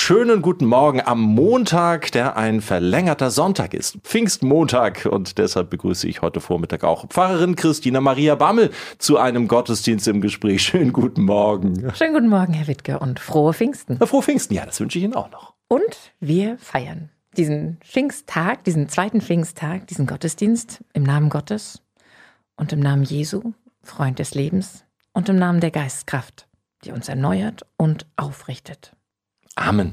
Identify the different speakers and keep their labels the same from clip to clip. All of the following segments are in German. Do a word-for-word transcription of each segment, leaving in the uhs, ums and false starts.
Speaker 1: schönen guten Morgen am Montag, der ein verlängerter Sonntag ist. Pfingstmontag, und deshalb begrüße ich heute Vormittag auch Pfarrerin Christina Maria Bammel zu einem Gottesdienst im Gespräch. Schönen guten Morgen.
Speaker 2: Schönen guten Morgen, Herr Wittke, und frohe Pfingsten.
Speaker 1: Na, frohe Pfingsten, ja, das wünsche ich Ihnen auch noch.
Speaker 2: Und wir feiern diesen Pfingsttag, diesen zweiten Pfingsttag, diesen Gottesdienst im Namen Gottes und im Namen Jesu, Freund des Lebens, und im Namen der Geistkraft, die uns erneuert und aufrichtet.
Speaker 1: Amen.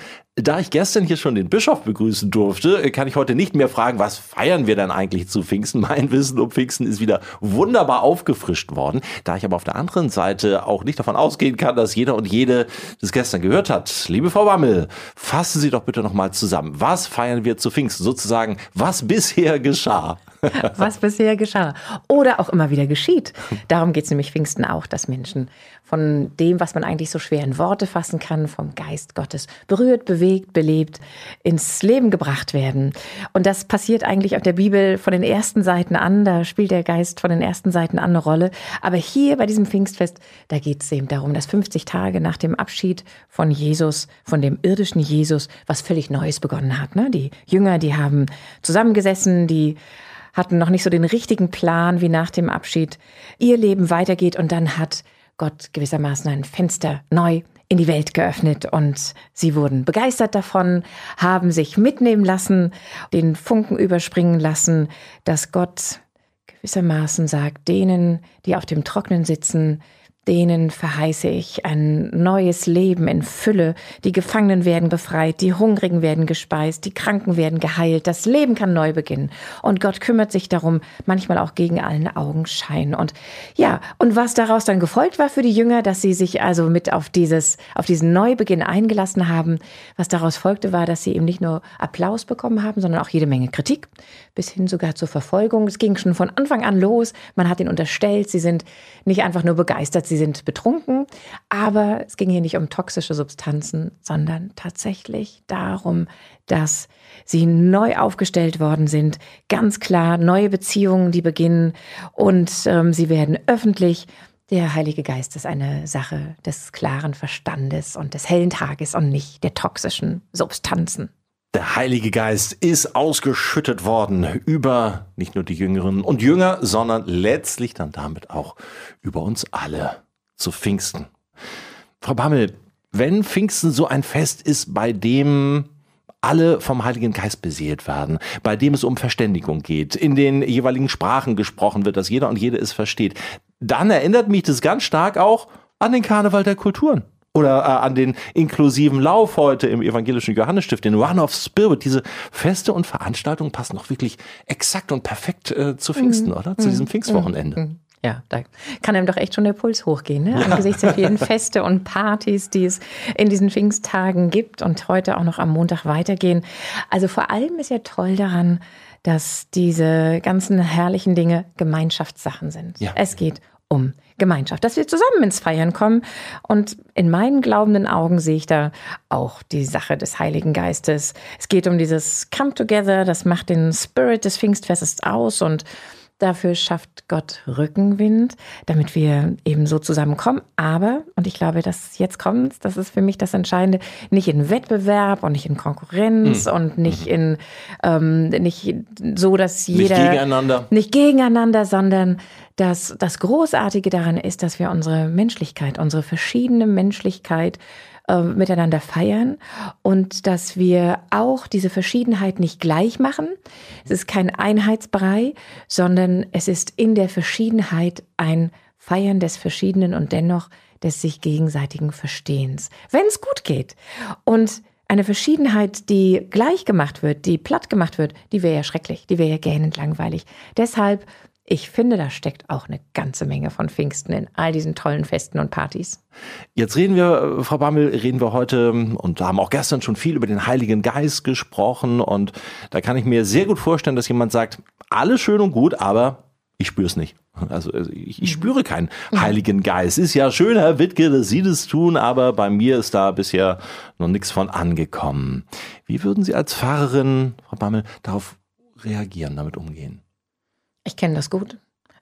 Speaker 1: Da ich gestern hier schon den Bischof begrüßen durfte, kann ich heute nicht mehr fragen, was feiern wir denn eigentlich zu Pfingsten? Mein Wissen um Pfingsten ist wieder wunderbar aufgefrischt worden. Da ich aber auf der anderen Seite auch nicht davon ausgehen kann, dass jeder und jede das gestern gehört hat. Liebe Frau Bammel, fassen Sie doch bitte nochmal zusammen. Was feiern wir zu Pfingsten? Sozusagen, was bisher geschah.
Speaker 2: Was bisher geschah. Oder auch immer wieder geschieht. Darum geht es nämlich Pfingsten auch, dass Menschen von dem, was man eigentlich so schwer in Worte fassen kann, vom Geist Gottes berührt, bewegt, belebt, ins Leben gebracht werden. Und das passiert eigentlich auf der Bibel von den ersten Seiten an. Da spielt der Geist von den ersten Seiten an eine Rolle. Aber hier bei diesem Pfingstfest, da geht es eben darum, dass fünfzig Tage nach dem Abschied von Jesus, von dem irdischen Jesus, was völlig Neues begonnen hat. Ne? Die Jünger, die haben zusammengesessen, die hatten noch nicht so den richtigen Plan, wie nach dem Abschied ihr Leben weitergeht. Und dann hat Gott gewissermaßen ein Fenster neu in die Welt geöffnet. Und sie wurden begeistert davon, haben sich mitnehmen lassen, den Funken überspringen lassen, dass Gott gewissermaßen sagt, denen, die auf dem Trocknen sitzen, denen verheiße ich ein neues Leben in Fülle. Die Gefangenen werden befreit, die Hungrigen werden gespeist, die Kranken werden geheilt. Das Leben kann neu beginnen. Und Gott kümmert sich darum, manchmal auch gegen allen Augenschein. Und ja, und was daraus dann gefolgt war für die Jünger, dass sie sich also mit auf dieses, auf diesen Neubeginn eingelassen haben. Was daraus folgte, war, dass sie eben nicht nur Applaus bekommen haben, sondern auch jede Menge Kritik, bis hin sogar zur Verfolgung. Es ging schon von Anfang an los. Man hat ihnen unterstellt, sie sind nicht einfach nur begeistert, sie sind betrunken. Aber es ging hier nicht um toxische Substanzen, sondern tatsächlich darum, dass sie neu aufgestellt worden sind. Ganz klar, neue Beziehungen, die beginnen, und ähm, sie werden öffentlich. Der Heilige Geist ist eine Sache des klaren Verstandes und des hellen Tages und nicht der toxischen Substanzen.
Speaker 1: Der Heilige Geist ist ausgeschüttet worden über nicht nur die Jüngerinnen und Jünger, sondern letztlich dann damit auch über uns alle zu Pfingsten. Frau Bammel, wenn Pfingsten so ein Fest ist, bei dem alle vom Heiligen Geist beseelt werden, bei dem es um Verständigung geht, in den jeweiligen Sprachen gesprochen wird, dass jeder und jede es versteht, dann erinnert mich das ganz stark auch an den Karneval der Kulturen. Oder äh, an den inklusiven Lauf heute im evangelischen Johannesstift, den Run of Spirit. Diese Feste und Veranstaltungen passen doch wirklich exakt und perfekt äh, zu Pfingsten, mhm. oder? Zu diesem Pfingstwochenende.
Speaker 2: Mhm. Ja, da kann einem doch echt schon der Puls hochgehen, ne? Ja. Angesichts der vielen Feste und Partys, die es in diesen Pfingsttagen gibt und heute auch noch am Montag weitergehen. Also vor allem ist ja toll daran, dass diese ganzen herrlichen Dinge Gemeinschaftssachen sind. Ja. Es geht um Gemeinschaft, dass wir zusammen ins Feiern kommen. Und in meinen glaubenden Augen sehe ich da auch die Sache des Heiligen Geistes. Es geht um dieses Come Together, das macht den Spirit des Pfingstfestes aus, und dafür schafft Gott Rückenwind, damit wir eben so zusammenkommen. Aber, und ich glaube, dass jetzt kommt, das ist für mich das Entscheidende, nicht in Wettbewerb und nicht in Konkurrenz mhm. und nicht in, ähm, nicht so, dass jeder...
Speaker 1: Nicht gegeneinander.
Speaker 2: Nicht gegeneinander, sondern dass das Großartige daran ist, dass wir unsere Menschlichkeit, unsere verschiedene Menschlichkeit äh, miteinander feiern, und dass wir auch diese Verschiedenheit nicht gleich machen. Es ist kein Einheitsbrei, sondern es ist in der Verschiedenheit ein Feiern des Verschiedenen und dennoch des sich gegenseitigen Verstehens, wenn es gut geht. Und eine Verschiedenheit, die gleich gemacht wird, die platt gemacht wird, die wäre ja schrecklich, die wäre ja gähnend langweilig. Deshalb, ich finde, da steckt auch eine ganze Menge von Pfingsten in all diesen tollen Festen und Partys.
Speaker 1: Jetzt reden wir, Frau Bammel, reden wir heute und haben auch gestern schon viel über den Heiligen Geist gesprochen, und da kann ich mir sehr gut vorstellen, dass jemand sagt, alles schön und gut, aber ich spüre es nicht. Also ich, ich spüre keinen Heiligen Geist. Ist ja schön, Herr Wittke, dass Sie das tun, aber bei mir ist da bisher noch nichts von angekommen. Wie würden Sie als Pfarrerin, Frau Bammel, darauf reagieren, damit umgehen?
Speaker 2: Ich kenne das gut.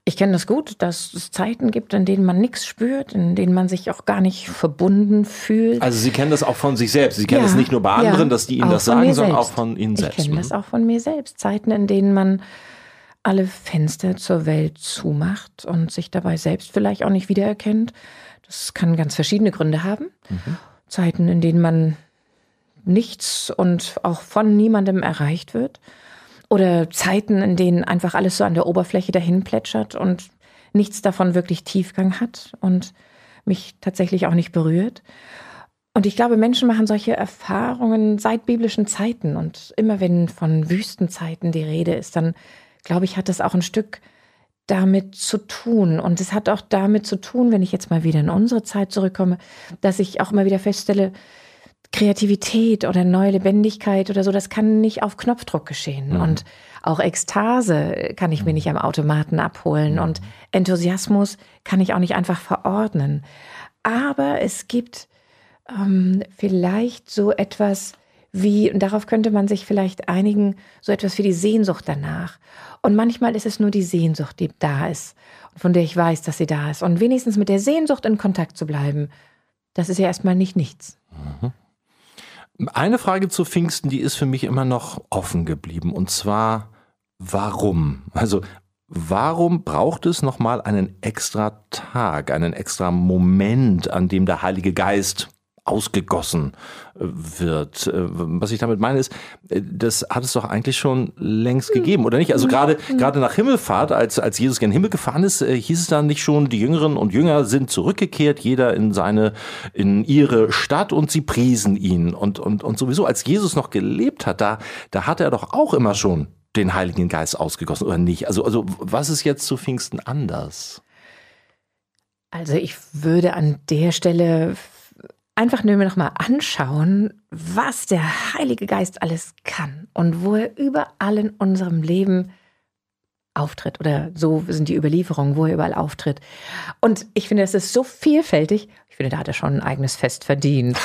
Speaker 2: Ich kenne das gut, dass es Zeiten gibt, in denen man nichts spürt, in denen man sich auch gar nicht verbunden fühlt.
Speaker 1: Also Sie kennen das auch von sich selbst. Sie kennen
Speaker 2: ja,
Speaker 1: das nicht nur bei anderen, ja, dass die Ihnen das sagen, sondern
Speaker 2: selbst.
Speaker 1: auch von Ihnen selbst.
Speaker 2: Ich kenne das auch von mir selbst. Zeiten, in denen man alle Fenster zur Welt zumacht und sich dabei selbst vielleicht auch nicht wiedererkennt. Das kann ganz verschiedene Gründe haben. Mhm. Zeiten, in denen man nichts und auch von niemandem erreicht wird. Oder Zeiten, in denen einfach alles so an der Oberfläche dahin plätschert und nichts davon wirklich Tiefgang hat und mich tatsächlich auch nicht berührt. Und ich glaube, Menschen machen solche Erfahrungen seit biblischen Zeiten. Und immer wenn von Wüstenzeiten die Rede ist, dann glaube ich, hat das auch ein Stück damit zu tun. Und es hat auch damit zu tun, wenn ich jetzt mal wieder in unsere Zeit zurückkomme, dass ich auch immer wieder feststelle, Kreativität oder neue Lebendigkeit oder so, das kann nicht auf Knopfdruck geschehen. Mhm. Und auch Ekstase kann ich mir nicht am Automaten abholen. Mhm. Und Enthusiasmus kann ich auch nicht einfach verordnen. Aber es gibt ähm, vielleicht so etwas wie, und darauf könnte man sich vielleicht einigen, so etwas wie die Sehnsucht danach. Und manchmal ist es nur die Sehnsucht, die da ist, von der ich weiß, dass sie da ist. Und wenigstens mit der Sehnsucht in Kontakt zu bleiben, das ist ja erstmal nicht nichts.
Speaker 1: Mhm. Eine Frage zu Pfingsten, die ist für mich immer noch offen geblieben. Und zwar, warum? Also, warum braucht es nochmal einen extra Tag, einen extra Moment, an dem der Heilige Geist ausgegossen wird? Was ich damit meine ist, das hat es doch eigentlich schon längst gegeben, oder nicht? Also gerade gerade nach Himmelfahrt, als als Jesus gen Himmel gefahren ist, hieß es dann nicht schon, die Jüngerinnen und Jünger sind zurückgekehrt, jeder in seine in ihre Stadt und sie priesen ihn und und und sowieso, als Jesus noch gelebt hat, da da hat er doch auch immer schon den Heiligen Geist ausgegossen, oder nicht? Also also was ist jetzt zu Pfingsten anders?
Speaker 2: Also ich würde an der Stelle einfach nur noch mal anschauen, was der Heilige Geist alles kann und wo er überall in unserem Leben auftritt. Oder so sind die Überlieferungen, wo er überall auftritt. Und ich finde, das ist so vielfältig. Ich finde, da hat er schon ein eigenes Fest verdient.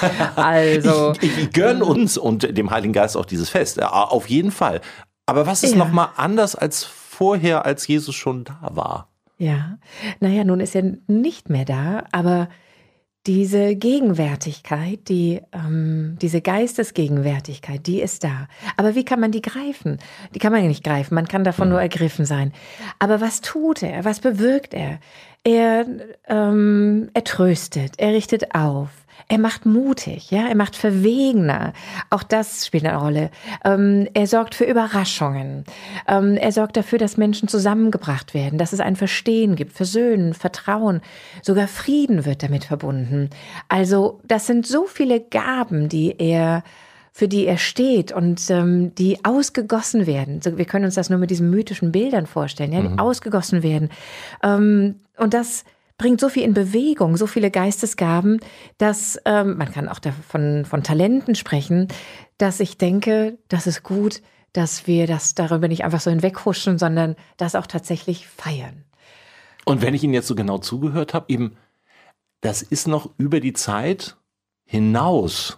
Speaker 2: Also
Speaker 1: ich, ich gönne uns und dem Heiligen Geist auch dieses Fest. Auf jeden Fall. Aber was ist ja. noch mal anders als vorher, als Jesus schon da war?
Speaker 2: Ja, naja, nun ist er nicht mehr da, aber diese Gegenwärtigkeit, die, ähm, diese Geistesgegenwärtigkeit, die ist da. Aber wie kann man die greifen? Die kann man ja nicht greifen, man kann davon mhm. nur ergriffen sein. Aber was tut er? Was bewirkt er? Er, ähm, er tröstet, er richtet auf. Er macht mutig, ja, er macht verwegener. Auch das spielt eine Rolle. Ähm, er sorgt für Überraschungen. Ähm, er sorgt dafür, dass Menschen zusammengebracht werden, dass es ein Verstehen gibt, Versöhnen, Vertrauen. Sogar Frieden wird damit verbunden. Also das sind so viele Gaben, die er, für die er steht und ähm, die ausgegossen werden. So, wir können uns das nur mit diesen mythischen Bildern vorstellen, ja, die mhm. ausgegossen werden. Ähm, und das bringt so viel in Bewegung, so viele Geistesgaben, dass ähm, man kann auch davon von Talenten sprechen, dass ich denke, das ist gut, dass wir das darüber nicht einfach so hinweghuschen, sondern das auch tatsächlich feiern.
Speaker 1: Und wenn ich Ihnen jetzt so genau zugehört habe, eben, das ist noch über die Zeit hinaus,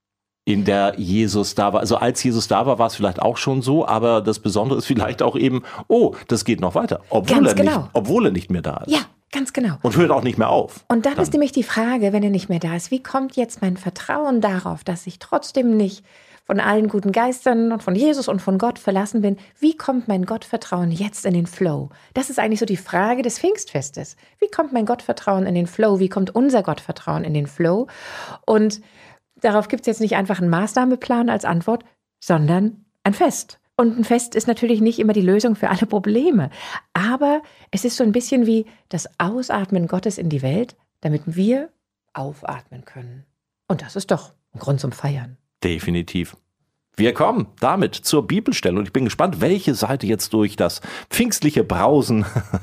Speaker 1: in der Jesus da war. Also als Jesus da war, war es vielleicht auch schon so, aber das Besondere ist vielleicht auch eben, oh, das geht noch weiter, obwohl,
Speaker 2: Ganz
Speaker 1: er,
Speaker 2: genau.
Speaker 1: nicht, obwohl er nicht mehr da ist.
Speaker 2: Ja. Ganz genau.
Speaker 1: Und hört auch nicht mehr auf.
Speaker 2: Und dann, dann ist nämlich die Frage, wenn er nicht mehr da ist, wie kommt jetzt mein Vertrauen darauf, dass ich trotzdem nicht von allen guten Geistern und von Jesus und von Gott verlassen bin? Wie kommt mein Gottvertrauen jetzt in den Flow? Das ist eigentlich so die Frage des Pfingstfestes. Wie kommt mein Gottvertrauen in den Flow? Wie kommt unser Gottvertrauen in den Flow? Und darauf gibt es jetzt nicht einfach einen Maßnahmeplan als Antwort, sondern ein Fest. Und ein Fest ist natürlich nicht immer die Lösung für alle Probleme. Aber es ist so ein bisschen wie das Ausatmen Gottes in die Welt, damit wir aufatmen können. Und das ist doch ein Grund zum Feiern.
Speaker 1: Definitiv. Wir kommen damit zur Bibelstelle und ich bin gespannt, welche Seite jetzt durch das pfingstliche Brausen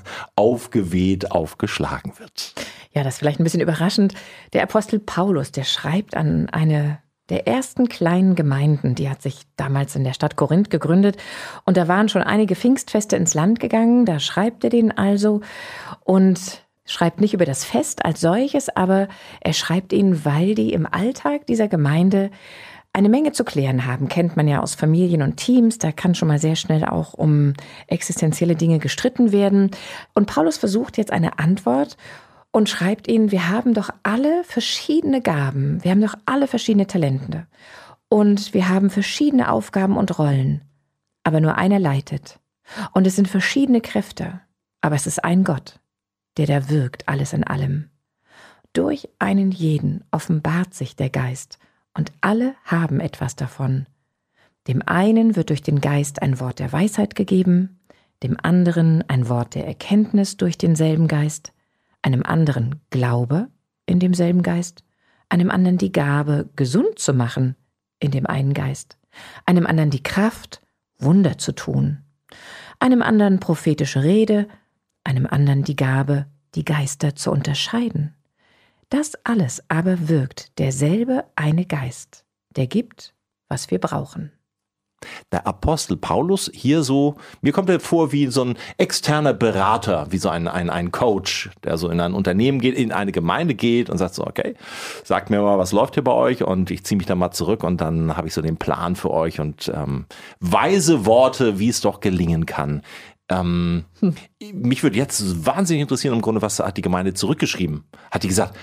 Speaker 1: aufgeweht, aufgeschlagen wird.
Speaker 2: Ja, das ist vielleicht ein bisschen überraschend. Der Apostel Paulus, der schreibt an eine der ersten kleinen Gemeinden, die hat sich damals in der Stadt Korinth gegründet und da waren schon einige Pfingstfeste ins Land gegangen, da schreibt er denen also und schreibt nicht über das Fest als solches, aber er schreibt ihnen, weil die im Alltag dieser Gemeinde eine Menge zu klären haben, kennt man ja aus Familien und Teams. Da kann schon mal sehr schnell auch um existenzielle Dinge gestritten werden. Und Paulus versucht jetzt eine Antwort und schreibt ihnen, wir haben doch alle verschiedene Gaben, wir haben doch alle verschiedene Talente und wir haben verschiedene Aufgaben und Rollen, aber nur einer leitet. Und es sind verschiedene Kräfte, aber es ist ein Gott, der da wirkt, alles in allem. Durch einen jeden offenbart sich der Geist und alle haben etwas davon. Dem einen wird durch den Geist ein Wort der Weisheit gegeben, dem anderen ein Wort der Erkenntnis durch denselben Geist, einem anderen Glaube in demselben Geist, einem anderen die Gabe, gesund zu machen in dem einen Geist, einem anderen die Kraft, Wunder zu tun, einem anderen prophetische Rede, einem anderen die Gabe, die Geister zu unterscheiden. Das alles aber wirkt derselbe eine Geist, der gibt, was wir brauchen.
Speaker 1: Der Apostel Paulus hier so, mir kommt er vor wie so ein externer Berater, wie so ein, ein, ein Coach, der so in ein Unternehmen geht, in eine Gemeinde geht und sagt so, okay, sagt mir mal, was läuft hier bei euch und ich ziehe mich da mal zurück und dann habe ich so den Plan für euch und ähm, weise Worte, wie es doch gelingen kann. Ähm, hm. Mich würde jetzt wahnsinnig interessieren im Grunde, was hat die Gemeinde zurückgeschrieben? Hat die gesagt,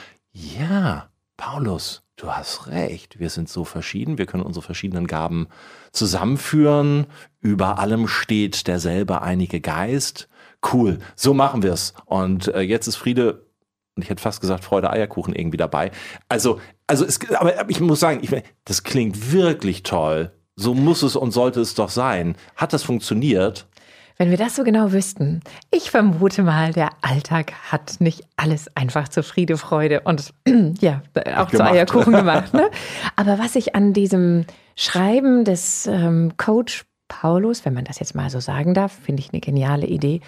Speaker 1: ja, Paulus, du hast recht, wir sind so verschieden, wir können unsere verschiedenen Gaben zusammenführen, über allem steht derselbe einige Geist. Cool, so machen wir es. Und äh, jetzt ist Friede, und ich hätte fast gesagt Freude, Eierkuchen irgendwie dabei. Also, also es, aber ich muss sagen, ich, das klingt wirklich toll. So muss es und sollte es doch sein. Hat das funktioniert?
Speaker 2: Wenn wir das so genau wüssten. Ich vermute mal, der Alltag hat nicht alles einfach zu Friede, Freude und ja, auch zu Eierkuchen gemacht. Ne? Aber was ich an diesem Schreiben des ähm, Coach Paulus, wenn man das jetzt mal so sagen darf, finde ich eine geniale Idee.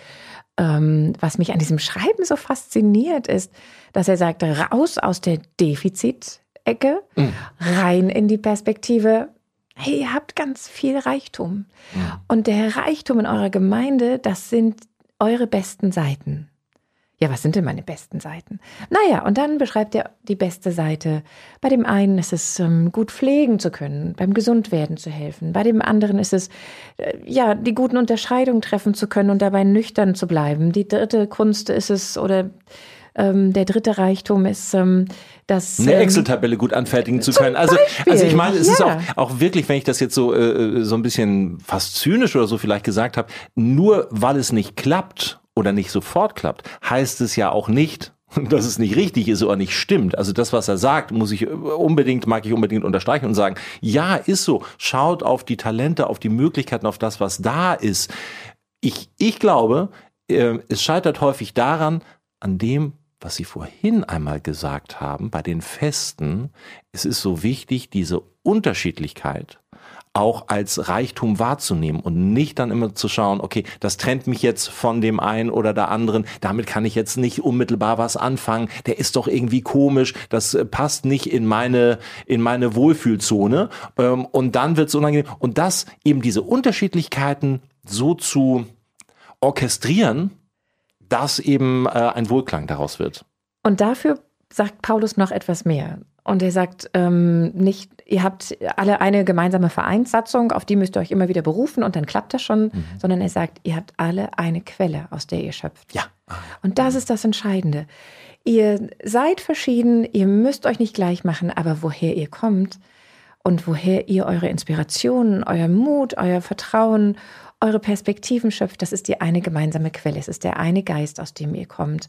Speaker 2: Ähm, was mich an diesem Schreiben so fasziniert, ist, dass er sagt, raus aus der Defizitecke, mhm. rein in die Perspektive, hey, ihr habt ganz viel Reichtum. Ja. Und der Reichtum in eurer Gemeinde, das sind eure besten Seiten. Ja, was sind denn meine besten Seiten? Naja, und dann beschreibt er die beste Seite. Bei dem einen ist es, ähm, gut pflegen zu können, beim Gesundwerden zu helfen. Bei dem anderen ist es, äh, ja, die guten Unterscheidungen treffen zu können und dabei nüchtern zu bleiben. Die dritte Kunst ist es, oder Ähm, der dritte Reichtum ist, ähm, das
Speaker 1: eine Excel-Tabelle gut anfertigen zu können. Also, also ich meine, es ja. ist auch, auch wirklich, wenn ich das jetzt so äh, so ein bisschen fast zynisch oder so vielleicht gesagt habe, nur weil es nicht klappt oder nicht sofort klappt, heißt es ja auch nicht, dass es nicht richtig ist oder nicht stimmt. Also das, was er sagt, muss ich unbedingt, mag ich unbedingt unterstreichen und sagen, ja, ist so. Schaut auf die Talente, auf die Möglichkeiten, auf das, was da ist. Ich, ich glaube, äh, es scheitert häufig daran, an dem, was Sie vorhin einmal gesagt haben, bei den Festen, es ist so wichtig, diese Unterschiedlichkeit auch als Reichtum wahrzunehmen und nicht dann immer zu schauen, okay, das trennt mich jetzt von dem einen oder der anderen, damit kann ich jetzt nicht unmittelbar was anfangen, der ist doch irgendwie komisch, das passt nicht in meine, in meine Wohlfühlzone, und dann wird es unangenehm. Und das eben diese Unterschiedlichkeiten so zu orchestrieren, dass eben äh, ein Wohlklang daraus wird.
Speaker 2: Und dafür sagt Paulus noch etwas mehr. Und er sagt ähm, nicht, ihr habt alle eine gemeinsame Vereinssatzung, auf die müsst ihr euch immer wieder berufen und dann klappt das schon, mhm. sondern er sagt, ihr habt alle eine Quelle, aus der ihr schöpft.
Speaker 1: Ja.
Speaker 2: Und das ist das Entscheidende. Ihr seid verschieden, ihr müsst euch nicht gleich machen, aber woher ihr kommt und woher ihr eure Inspirationen, euer Mut, euer Vertrauen, eure Perspektiven schöpft, das ist die eine gemeinsame Quelle. Es ist der eine Geist, aus dem ihr kommt.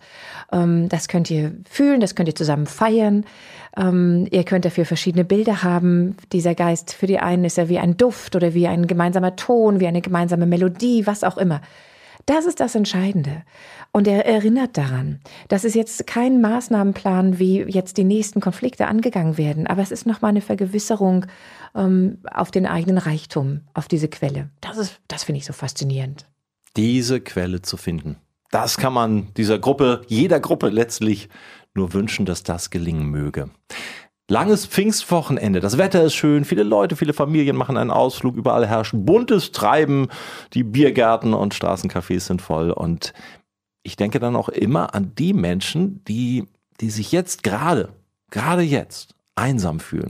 Speaker 2: Das könnt ihr fühlen, das könnt ihr zusammen feiern. Ihr könnt dafür verschiedene Bilder haben. Dieser Geist, für die einen ist er wie ein Duft oder wie ein gemeinsamer Ton, wie eine gemeinsame Melodie, was auch immer. Das ist das Entscheidende. Und er erinnert daran, das ist jetzt kein Maßnahmenplan, wie jetzt die nächsten Konflikte angegangen werden, aber es ist nochmal eine Vergewisserung ähm, auf den eigenen Reichtum, auf diese Quelle. Das ist, das finde ich so faszinierend.
Speaker 1: Diese Quelle zu finden, das kann man dieser Gruppe, jeder Gruppe letztlich nur wünschen, dass das gelingen möge. Langes Pfingstwochenende, das Wetter ist schön, viele Leute, viele Familien machen einen Ausflug, überall herrscht buntes Treiben, die Biergärten und Straßencafés sind voll und ich denke dann auch immer an die Menschen, die, die sich jetzt gerade, gerade jetzt einsam fühlen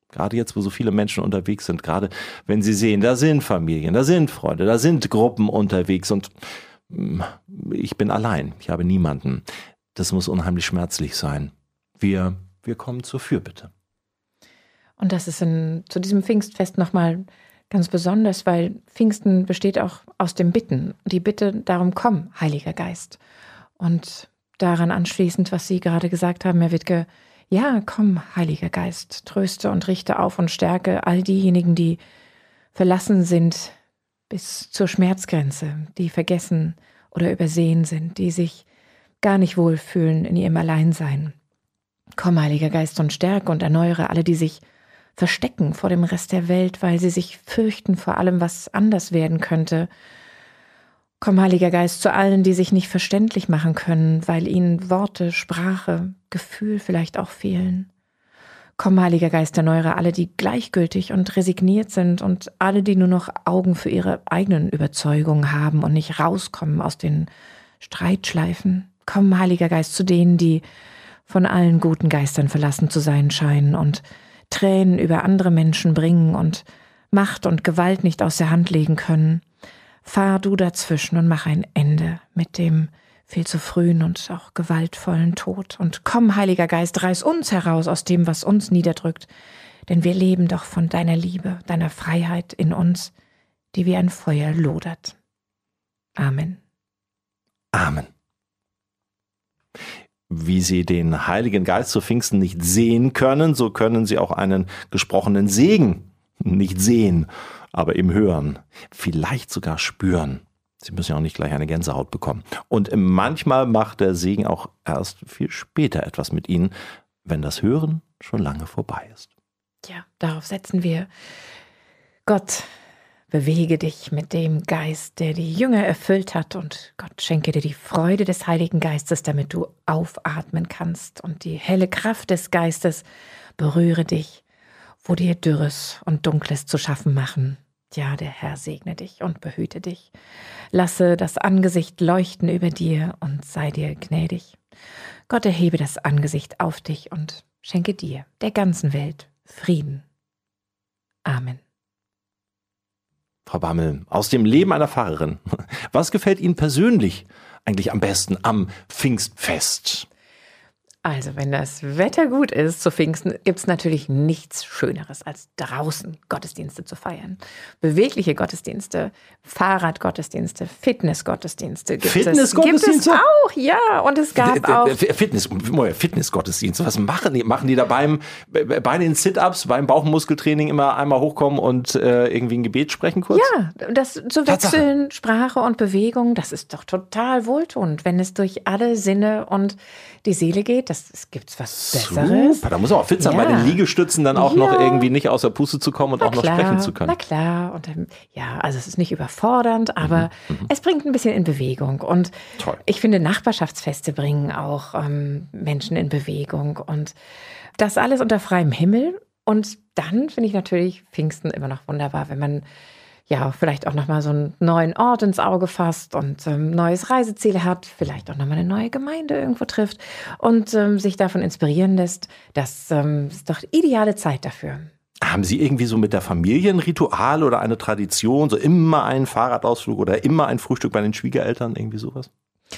Speaker 1: Gerade jetzt, wo so viele Menschen unterwegs sind, gerade wenn sie sehen, da sind Familien, da sind Freunde, da sind Gruppen unterwegs und ich bin allein, ich habe niemanden. Das muss unheimlich schmerzlich sein. Wir, wir kommen zur Fürbitte.
Speaker 2: Und das ist in, zu diesem Pfingstfest nochmal ganz besonders, weil Pfingsten besteht auch aus dem Bitten. Die Bitte darum, komm, Heiliger Geist. Und daran anschließend, was Sie gerade gesagt haben, Herr Wittke, ja, komm, Heiliger Geist, tröste und richte auf und stärke all diejenigen, die verlassen sind bis zur Schmerzgrenze, die vergessen oder übersehen sind, die sich gar nicht wohlfühlen in ihrem Alleinsein. Komm, Heiliger Geist, und stärke und erneuere alle, die sich verstecken vor dem Rest der Welt, weil sie sich fürchten vor allem, was anders werden könnte. Komm, Heiliger Geist, zu allen, die sich nicht verständlich machen können, weil ihnen Worte, Sprache, Gefühl vielleicht auch fehlen. Komm, Heiliger Geist, erneuere alle, die gleichgültig und resigniert sind und alle, die nur noch Augen für ihre eigenen Überzeugungen haben und nicht rauskommen aus den Streitschleifen. Komm, Heiliger Geist, zu denen, die von allen guten Geistern verlassen zu sein scheinen und Tränen über andere Menschen bringen und Macht und Gewalt nicht aus der Hand legen können. Fahr du dazwischen und mach ein Ende mit dem viel zu frühen und auch gewaltvollen Tod. Und komm, Heiliger Geist, reiß uns heraus aus dem, was uns niederdrückt, denn wir leben doch von deiner Liebe, deiner Freiheit in uns, die wie ein Feuer lodert. Amen.
Speaker 1: Amen. Wie Sie den Heiligen Geist zu Pfingsten nicht sehen können, so können Sie auch einen gesprochenen Segen nicht sehen, aber im Hören, vielleicht sogar spüren. Sie müssen ja auch nicht gleich eine Gänsehaut bekommen. Und manchmal macht der Segen auch erst viel später etwas mit Ihnen, wenn das Hören schon lange vorbei ist.
Speaker 2: Ja, darauf setzen wir. Gott, bewege dich mit dem Geist, der die Jünger erfüllt hat, und Gott schenke dir die Freude des Heiligen Geistes, damit du aufatmen kannst, und die helle Kraft des Geistes berühre dich, wo dir Dürres und Dunkles zu schaffen machen. Ja, der Herr segne dich und behüte dich. Lasse das Angesicht leuchten über dir und sei dir gnädig. Gott erhebe das Angesicht auf dich und schenke dir, der ganzen Welt, Frieden. Amen.
Speaker 1: Frau Bammel, aus dem Leben einer Pfarrerin. Was gefällt Ihnen persönlich eigentlich am besten am Pfingstfest?
Speaker 2: Also, wenn das Wetter gut ist zu Pfingsten, gibt es natürlich nichts Schöneres, als draußen Gottesdienste zu feiern. Bewegliche Gottesdienste, Fahrradgottesdienste, Fitnessgottesdienste gibt
Speaker 1: Fitnessgottesdienste?
Speaker 2: es. Gibt es auch, ja. Und es gab auch...
Speaker 1: Fitness, Fitnessgottesdienste, was machen die? Machen die da beim, bei den Sit-Ups, beim Bauchmuskeltraining immer einmal hochkommen und äh, irgendwie ein Gebet sprechen kurz?
Speaker 2: Ja, das zu wechseln, Sprache und Bewegung, das ist doch total wohltuend, wenn es durch alle Sinne und die Seele geht. Das, das gibt's was Besseres.
Speaker 1: Super, da muss man auch fit sein, ja. Bei den Liegestützen dann auch ja. noch irgendwie nicht aus der Puste zu kommen und na auch klar, noch sprechen zu können.
Speaker 2: Na klar, und ähm, ja, also es ist nicht überfordernd, aber mhm. Mhm. es bringt ein bisschen in Bewegung. Und toll. Ich finde, Nachbarschaftsfeste bringen auch ähm, Menschen in Bewegung und das alles unter freiem Himmel. Und dann finde ich natürlich Pfingsten immer noch wunderbar, wenn man ja, vielleicht auch nochmal so einen neuen Ort ins Auge fasst und ähm, neues Reiseziel hat, vielleicht auch nochmal eine neue Gemeinde irgendwo trifft und ähm, sich davon inspirieren lässt. Das ähm, ist doch ideale Zeit dafür.
Speaker 1: Haben Sie irgendwie so mit der Familie ein Ritual oder eine Tradition, so immer einen Fahrradausflug oder immer ein Frühstück bei den Schwiegereltern, irgendwie sowas?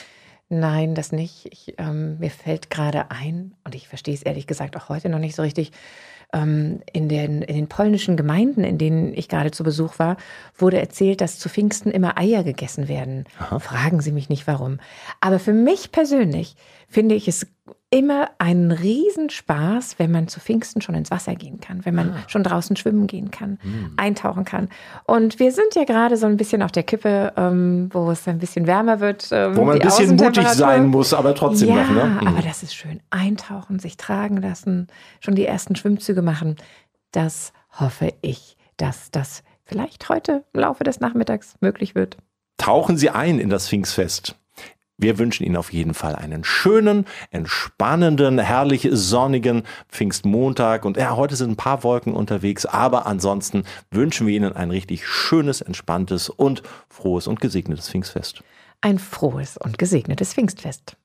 Speaker 2: Nein, das nicht. Ich, ähm, mir fällt gerade ein, und ich verstehe es ehrlich gesagt auch heute noch nicht so richtig, ähm, in den, in den polnischen Gemeinden, in denen ich gerade zu Besuch war, wurde erzählt, dass zu Pfingsten immer Eier gegessen werden. Aha. Fragen Sie mich nicht, warum. Aber für mich persönlich finde ich es immer einen Riesenspaß, wenn man zu Pfingsten schon ins Wasser gehen kann, wenn man ah. schon draußen schwimmen gehen kann, hm. eintauchen kann. Und wir sind ja gerade so ein bisschen auf der Kippe, ähm, wo es ein bisschen wärmer wird. Ähm,
Speaker 1: wo man ein bisschen mutig sein muss, aber trotzdem
Speaker 2: ja,
Speaker 1: noch. Ne?
Speaker 2: Mhm. Aber das ist schön. Eintauchen, sich tragen lassen, schon die ersten Schwimmzüge machen. Das hoffe ich, dass das vielleicht heute im Laufe des Nachmittags möglich wird.
Speaker 1: Tauchen Sie ein in das Pfingstfest. Wir wünschen Ihnen auf jeden Fall einen schönen, entspannenden, herrlich sonnigen Pfingstmontag. Und ja, heute sind ein paar Wolken unterwegs, aber ansonsten wünschen wir Ihnen ein richtig schönes, entspanntes und frohes und gesegnetes Pfingstfest.
Speaker 2: Ein frohes und gesegnetes Pfingstfest.